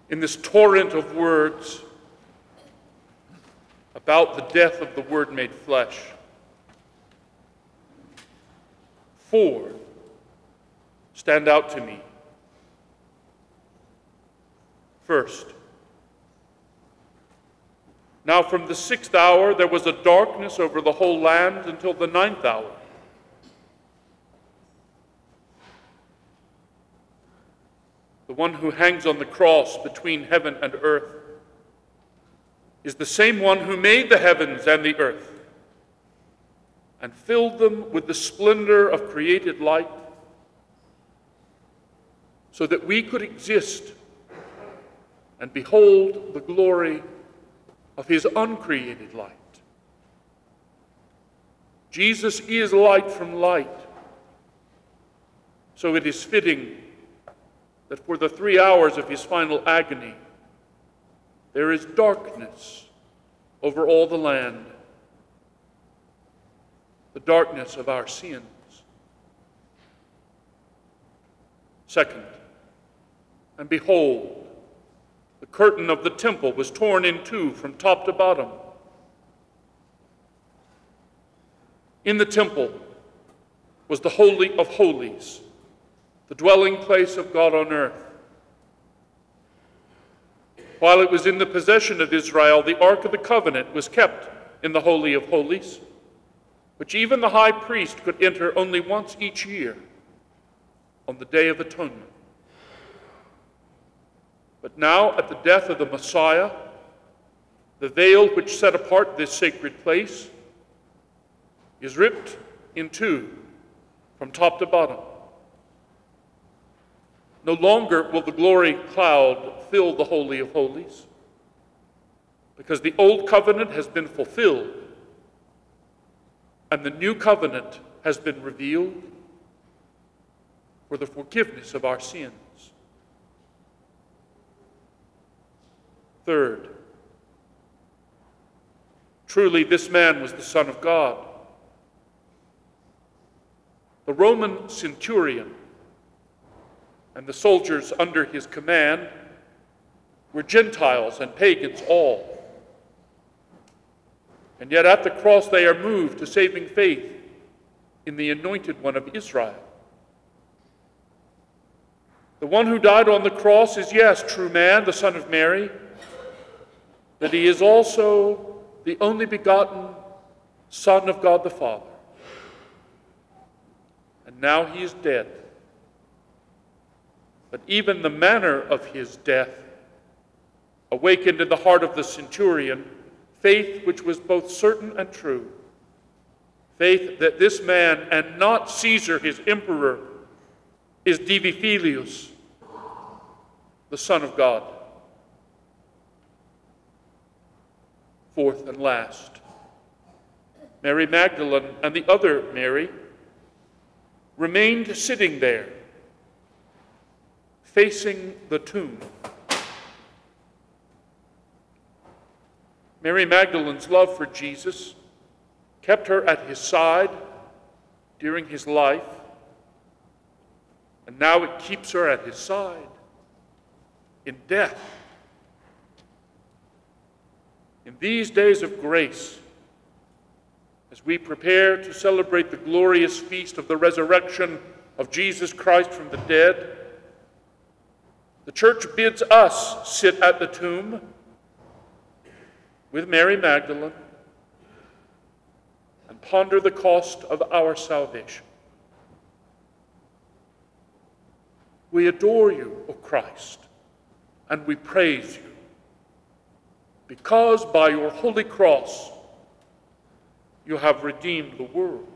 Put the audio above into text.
in this torrent of words about the death of the Word made flesh. 4 stand out to me. First, now from the 6th hour there was a darkness over the whole land until the 9th hour. The one who hangs on the cross between heaven and earth is the same one who made the heavens and the earth and filled them with the splendor of created light so that we could exist and behold the glory of his uncreated light. Jesus is light from light, so it is fitting that for the 3 hours of his final agony, there is darkness over all the land, the darkness of our sins. Second, and behold, the curtain of the temple was torn in two from top to bottom. In the temple was the Holy of Holies, the dwelling place of God on earth. While it was in the possession of Israel, the Ark of the Covenant was kept in the Holy of Holies, which even the high priest could enter only once each year on the Day of Atonement. But now, at the death of the Messiah, the veil which set apart this sacred place is ripped in two from top to bottom. No longer will the glory cloud fill the Holy of Holies, because the old covenant has been fulfilled and the new covenant has been revealed for the forgiveness of our sins. Third, truly this man was the Son of God. The Roman centurion and the soldiers under his command were Gentiles and pagans all. And yet at the cross they are moved to saving faith in the Anointed One of Israel. The one who died on the cross is, yes, true man, the Son of Mary, but he is also the only begotten Son of God the Father. And now he is dead. But even the manner of his death awakened in the heart of the centurion faith which was both certain and true. Faith that this man, and not Caesar his emperor, is Divi Filius, the Son of God. Fourth and last, Mary Magdalene and the other Mary remained sitting there, facing the tomb. Mary Magdalene's love for Jesus kept her at his side during his life, and now it keeps her at his side in death. In these days of grace, as we prepare to celebrate the glorious feast of the resurrection of Jesus Christ from the dead, the church bids us sit at the tomb with Mary Magdalene and ponder the cost of our salvation. We adore you, O Christ, and we praise you, because by your holy cross you have redeemed the world.